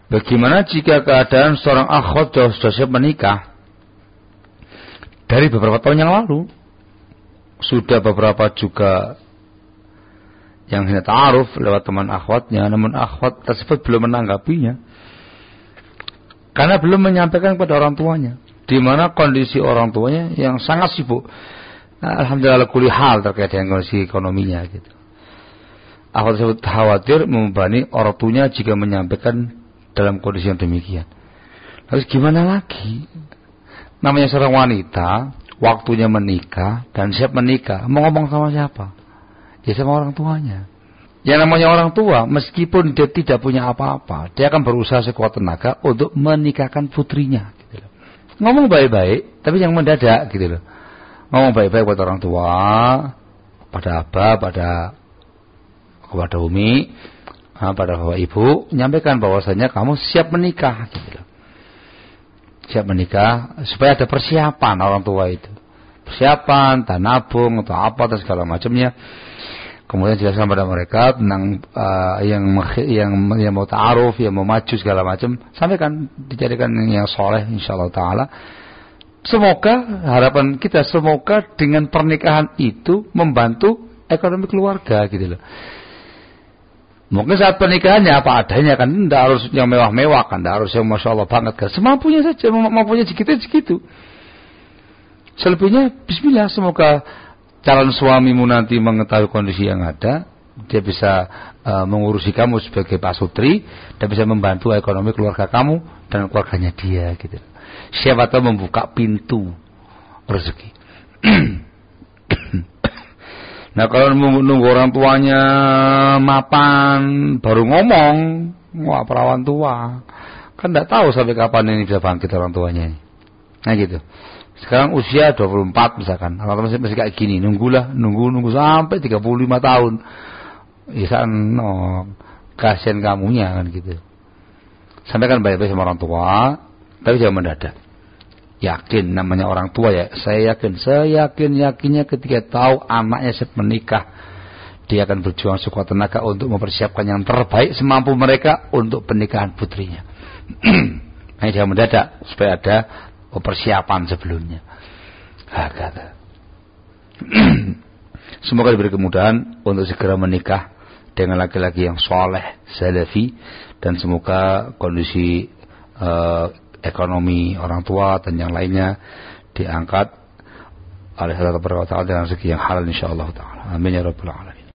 Bagaimana jika keadaan seorang akhwat sudah siap menikah dari beberapa tahun yang lalu, sudah beberapa juga yang hendak ta'aruf lewat teman akhwatnya, namun akhwat tersebut belum menanggapinya karena belum menyampaikan kepada orang tuanya, di mana kondisi orang tuanya yang sangat sibuk, alhamdulillah kulli hal terkait dengan kondisi ekonominya gitu. Akhwat tersebut khawatir membebani orang tuanya jika menyampaikan dalam kondisi yang demikian. Terus gimana lagi? Namanya seorang wanita, waktunya menikah dan siap menikah, mau ngomong sama siapa? Ya sama orang tuanya. Yang namanya orang tua, meskipun dia tidak punya apa-apa, dia akan berusaha sekuat tenaga untuk menikahkan putrinya. Gitu loh. Ngomong baik-baik, tapi yang mendadak gitu loh. Ngomong baik-baik buat orang tua, pada abah, kepada umi, pada bapak ibu, nyampaikan bahwasanya kamu siap menikah gitu loh. Siap menikah supaya ada persiapan orang tua itu. Persiapan, nabung atau apa atau segala macamnya. Kemudian jelaskan pada mereka tentang yang mau ta'aruf, yang mau maju segala macam, sampaikan, dijadikan yang soleh insyaallah taala. Semoga harapan kita semoga dengan pernikahan itu membantu ekonomi keluarga gitu loh. Mungkin saat pernikahannya apa adanya kan, tidak harus yang mewah-mewah kan, tidak harus yang masya Allah banget kan, semampunya saja, mampunya segitu. Selebihnya bismillah, semoga calon suamimu nanti mengetahui kondisi yang ada, dia bisa mengurusi kamu sebagai pasutri dan bisa membantu ekonomi keluarga kamu dan keluarganya dia gitu. Siapa tahu membuka pintu rezeki. Nah kalau nunggu orang tuanya mapan baru ngomong, wah perawan tua, kan tidak tahu sampai kapan ini bisa bangkit orang tuanya ini. Nah gitu. Sekarang usia 24 misalkan, kalau masih kayak gini, nunggu sampai 35 tahun. Isan kasihan kamunya kan gitu. Sampaikan baik-baik sama orang tua, tapi jangan mendadak. Yakin namanya orang tua ya, saya yakinnya ketika tahu anaknya siap menikah, dia akan berjuang sekuat tenaga untuk mempersiapkan yang terbaik semampu mereka untuk pernikahan putrinya. Nah, jangan mendadak supaya ada persiapan sebelumnya. Hakata. Semoga diberi kemudahan untuk segera menikah dengan laki-laki yang soleh, salafi, dan semoga kondisi ekonomi orang tua dan yang lainnya diangkat oleh Allah Taala dengan segi yang halal insyaallah taala. Amin ya rabbal alamin.